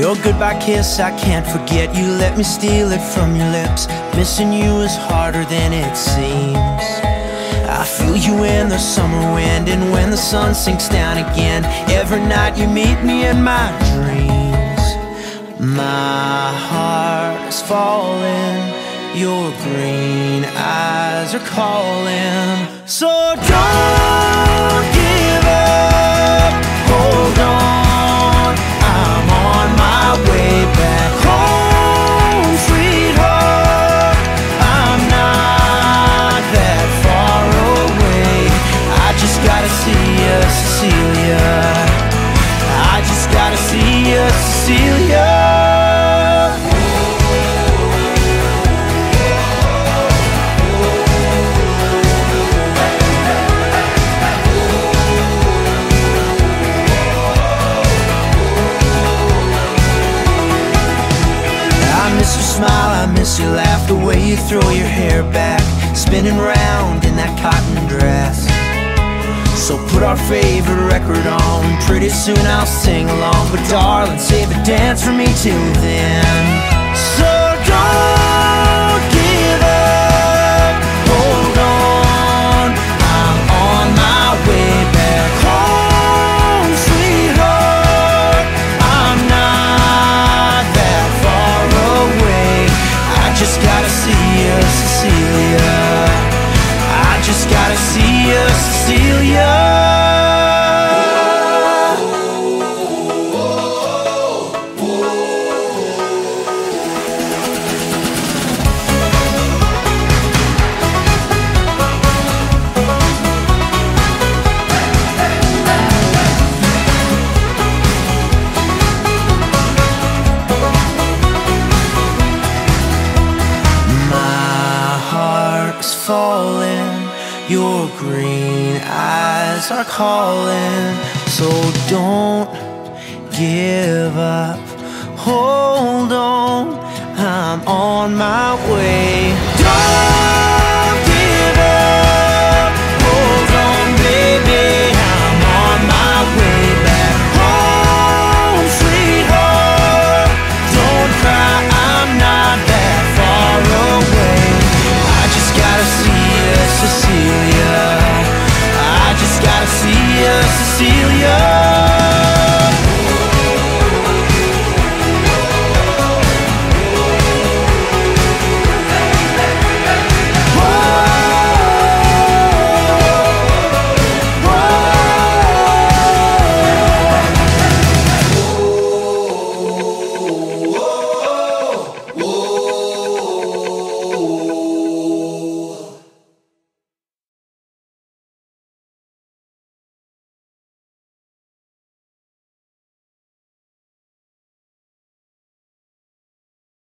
Your goodbye kiss, I can't forget. You let me steal it from your lips. Missing you is harder than it seems. I feel you in the summer wind, and when the sun sinks down again, every night you meet me in my dreams. My heart is falling, your green eyes are calling. So don't give up, hold on, I'm on my way back home, sweetheart. I'm not that far away. I just gotta see you, Cecilia. I just gotta see you, Cecilia. I miss your laugh, the way you throw your hair back, spinning round in that cotton dress. So put our favorite record on, pretty soon I'll sing along. But darling, save the dance for me till then. So don't give up, hold on, I'm on my way back home, sweetheart. I'm not that far away. I just gotta see you, Cecilia. I just gotta see you, Cecilia. Falling, your green eyes are calling. So don't give up, hold on, I'm on my way. Don't give up, hold on, baby, I'm on my way back home, sweetheart. Don't cry, I'm not that far away. I just gotta see you, Cecilia. I just gotta see you, Cecilia.